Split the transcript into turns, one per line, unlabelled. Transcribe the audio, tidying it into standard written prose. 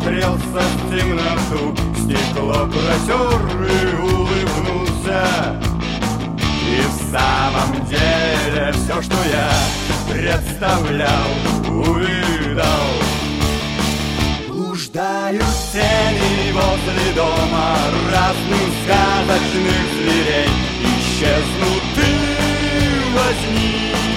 всмотрелся в темноту, стекло протер и улыбнулся. И в самом деле все, что я представлял, увидал. Блуждают тени возле дома разных сказочных зверей. Исчезнут, ты возьми